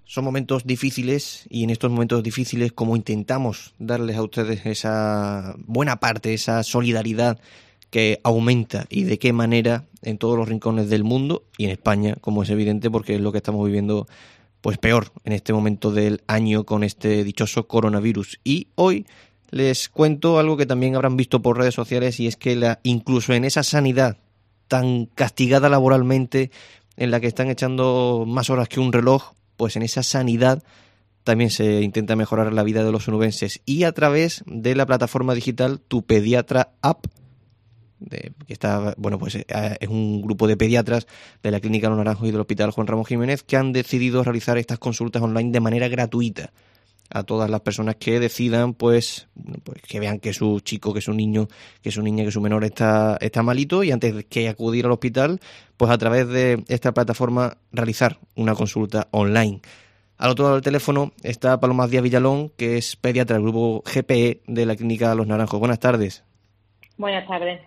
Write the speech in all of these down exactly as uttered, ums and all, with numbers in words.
Son momentos difíciles y en estos momentos difíciles, como intentamos darles a ustedes esa buena parte, esa solidaridad que aumenta y de qué manera en todos los rincones del mundo y en España, como es evidente, porque es lo que estamos viviendo pues peor en este momento del año con este dichoso coronavirus. Y hoy les cuento algo que también habrán visto por redes sociales, y es que la, incluso en esa sanidad tan castigada laboralmente, en la que están echando más horas que un reloj, pues en esa sanidad también se intenta mejorar la vida de los onubenses, y a través de la plataforma digital Tu Pediatra App, de, que está, bueno, pues es un grupo de pediatras de la Clínica Los Naranjos y del Hospital Juan Ramón Jiménez que han decidido realizar estas consultas online de manera gratuita a todas las personas que decidan, pues, pues que vean que su chico, que su niño, que su niña, que su menor está, está malito, y antes de que acudir al hospital, pues a través de esta plataforma realizar una consulta online. Al otro lado del teléfono está Paloma Díaz Villalón, que es pediatra del grupo G P E de la Clínica Los Naranjos. Buenas tardes. Buenas tardes.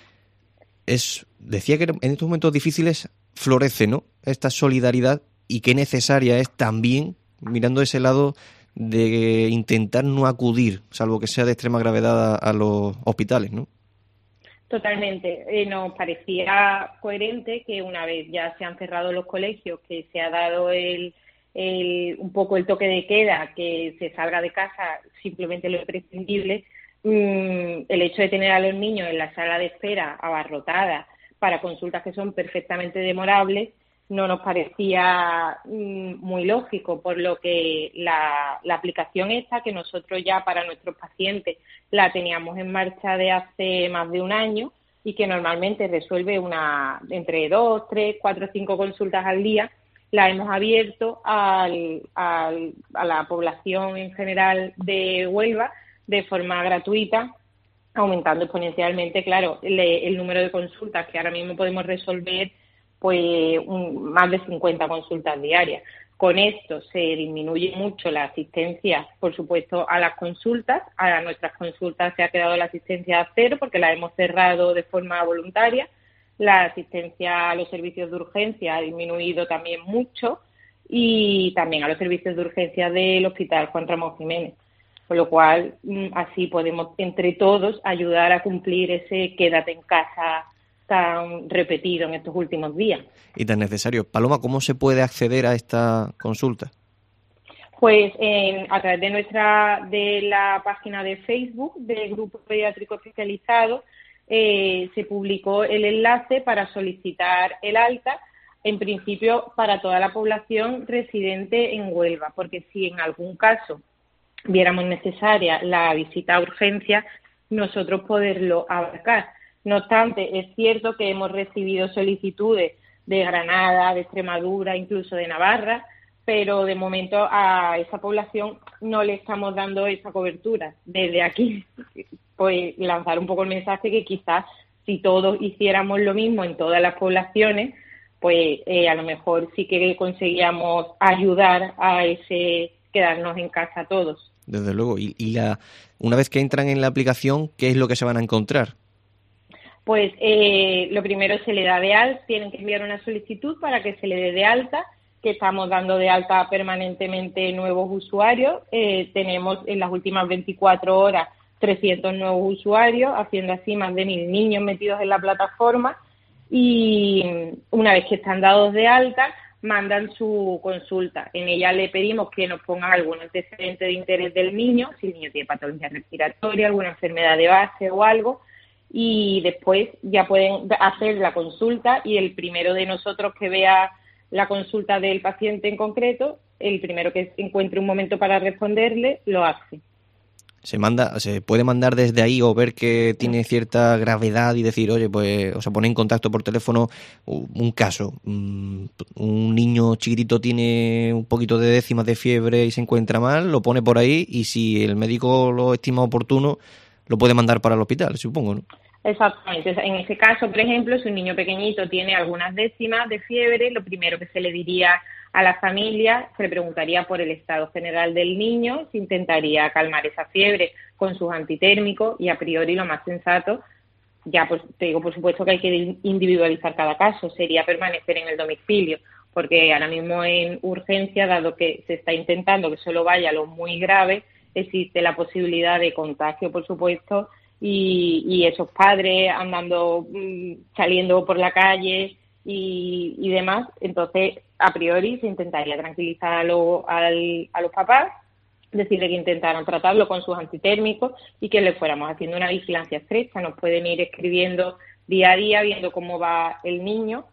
Es, decía que en estos momentos difíciles florece, ¿no?, esta solidaridad, y qué necesaria es también, mirando ese lado de intentar no acudir, salvo que sea de extrema gravedad, a, a los hospitales, ¿no? Totalmente. Eh, nos parecía coherente que una vez ya se han cerrado los colegios, que se ha dado el, el un poco el toque de queda, que se salga de casa simplemente lo imprescindible, mmm, el hecho de tener a los niños en la sala de espera abarrotada para consultas que son perfectamente demorables, no nos parecía mmm, muy lógico, por lo que la, la aplicación esta, que nosotros ya para nuestros pacientes la teníamos en marcha de hace más de un año y que normalmente resuelve una entre dos, tres, cuatro, cinco consultas al día, la hemos abierto al, al, a la población en general de Huelva de forma gratuita, aumentando exponencialmente, claro, el, el número de consultas que ahora mismo podemos resolver, pues un, más de cincuenta consultas diarias. Con esto se disminuye mucho la asistencia, por supuesto, a las consultas. A nuestras consultas se ha quedado la asistencia a cero porque la hemos cerrado de forma voluntaria. La asistencia a los servicios de urgencia ha disminuido también mucho, y también a los servicios de urgencia del Hospital Juan Ramón Jiménez. Con lo cual, así podemos entre todos ayudar a cumplir ese quédate en casa tan repetido en estos últimos días. Y tan necesario. Paloma, ¿cómo se puede acceder a esta consulta? Pues en, a través de nuestra de la página de Facebook del Grupo Pediátrico Especializado eh, se publicó el enlace para solicitar el alta, en principio para toda la población residente en Huelva, porque si en algún caso viéramos necesaria la visita a urgencia, nosotros poderlo abarcar. No obstante, es cierto que hemos recibido solicitudes de Granada, de Extremadura, incluso de Navarra, pero de momento a esa población no le estamos dando esa cobertura. Desde aquí, pues lanzar un poco el mensaje que quizás si todos hiciéramos lo mismo en todas las poblaciones, pues eh, a lo mejor sí que conseguíamos ayudar a ese quedarnos en casa todos. Desde luego. Y, y la, una vez que entran en la aplicación, ¿qué es lo que se van a encontrar? Pues eh, lo primero se le da de alta, tienen que enviar una solicitud para que se le dé de alta, que estamos dando de alta permanentemente nuevos usuarios. Eh, tenemos en las últimas veinticuatro horas trescientos nuevos usuarios, haciendo así más de mil niños metidos en la plataforma, y una vez que están dados de alta, mandan su consulta. En ella le pedimos que nos pongan algún antecedente de interés del niño, si el niño tiene patología respiratoria, alguna enfermedad de base o algo, y después ya pueden hacer la consulta, y el primero de nosotros que vea la consulta del paciente en concreto, el primero que encuentre un momento para responderle, lo hace. Se manda, se puede mandar desde ahí, o ver que tiene cierta gravedad y decir, oye, pues, o sea, poner en contacto por teléfono un caso. Un niño chiquitito tiene un poquito de décimas de fiebre y se encuentra mal, lo pone por ahí, y si el médico lo estima oportuno, lo puede mandar para el hospital, supongo, ¿no? Exactamente. En ese caso, por ejemplo, si un niño pequeñito tiene algunas décimas de fiebre, lo primero que se le diría a la familia, se le preguntaría por el estado general del niño, se intentaría calmar esa fiebre con sus antitérmicos, y a priori lo más sensato, ya pues te digo por supuesto que hay que individualizar cada caso, sería permanecer en el domicilio. porque ahora mismo en urgencia, dado que se está intentando que solo vaya a lo muy grave, existe la posibilidad de contagio, por supuesto, y, y esos padres andando, saliendo por la calle y, y demás. Entonces, a priori, se intentaría tranquilizar a, lo, al, a los papás, decirle que intentaran tratarlo con sus antitérmicos y que le fuéramos haciendo una vigilancia estrecha. Nos pueden ir escribiendo día a día, viendo cómo va el niño,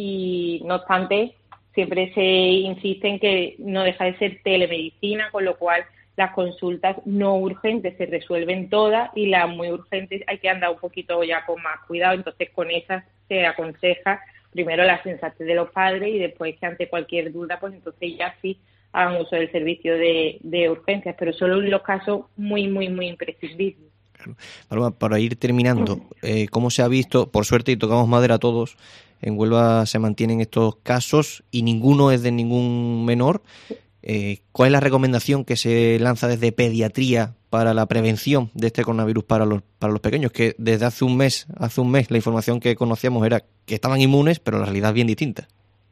y no obstante, siempre se insiste en que no deja de ser telemedicina, con lo cual las consultas no urgentes se resuelven todas y las muy urgentes hay que andar un poquito ya con más cuidado. Entonces, con esas se aconseja primero la sensatez de los padres y después que ante cualquier duda, pues entonces ya sí hagan uso del servicio de, de urgencias, pero solo en los casos muy, muy, muy imprescindibles. Paloma, para ir terminando, eh, ¿cómo se ha visto? Por suerte, y tocamos madera todos, en Huelva se mantienen estos casos y ninguno es de ningún menor. Eh, ¿Cuál es la recomendación que se lanza desde pediatría para la prevención de este coronavirus para los para los pequeños? Que desde hace un mes, hace un mes la información que conocíamos era que estaban inmunes, pero la realidad es bien distinta.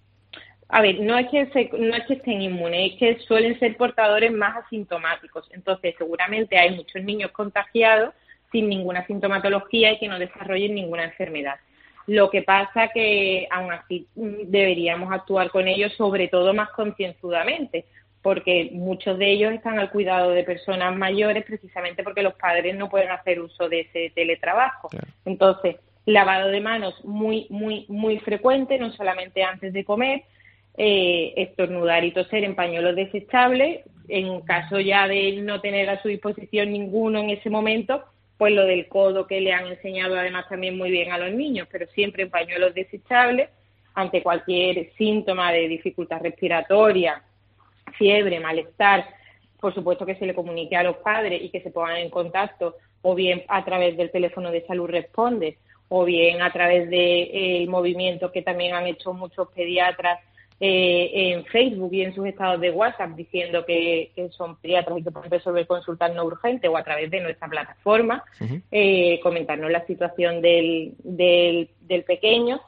A ver, no es que se, no es que estén inmunes, es que suelen ser portadores más asintomáticos. Entonces, seguramente hay muchos niños contagiados sin ninguna sintomatología y que no desarrollen ninguna enfermedad. Lo que pasa que aún así deberíamos actuar con ellos, sobre todo más concienzudamente, porque muchos de ellos están al cuidado de personas mayores precisamente porque los padres no pueden hacer uso de ese teletrabajo. Claro. Entonces, lavado de manos muy, muy, muy frecuente, no solamente antes de comer, eh, estornudar y toser en pañuelos desechables. En caso ya de no tener a su disposición ninguno en ese momento, pues lo del codo que le han enseñado además también muy bien a los niños, pero siempre en pañuelos desechables. Ante cualquier síntoma de dificultad respiratoria, fiebre, malestar, por supuesto que se le comunique a los padres y que se pongan en contacto o bien a través del teléfono de Salud Responde o bien a través del movimiento que también han hecho muchos pediatras eh, en Facebook y en sus estados de WhatsApp diciendo que, que son pediatras y que pueden resolver consultas no urgentes, o a través de nuestra plataforma, uh-huh. eh, comentarnos la situación del, del, del pequeño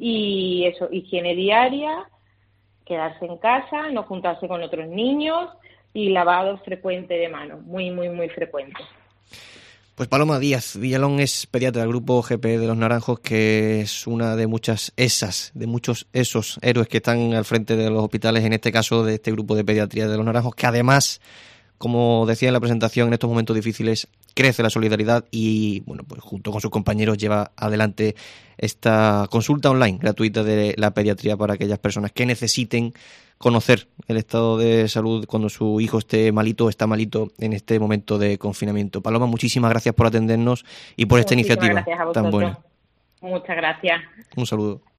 y eso, higiene diaria, quedarse en casa, no juntarse con otros niños y lavado frecuente de manos, muy, muy, muy frecuente. Pues Paloma Díaz Villalón es pediatra del grupo G P de Los Naranjos, que es una de muchas esas, de muchos esos héroes que están al frente de los hospitales, en este caso de este grupo de pediatría de Los Naranjos, que además, como decía en la presentación, en estos momentos difíciles crece la solidaridad y, bueno, pues junto con sus compañeros lleva adelante esta consulta online gratuita de la pediatría para aquellas personas que necesiten conocer el estado de salud cuando su hijo esté malito o está malito en este momento de confinamiento. Paloma, muchísimas gracias por atendernos y por esta Muchísimas iniciativa gracias a tan vosotros. buena. Muchas gracias. Un saludo.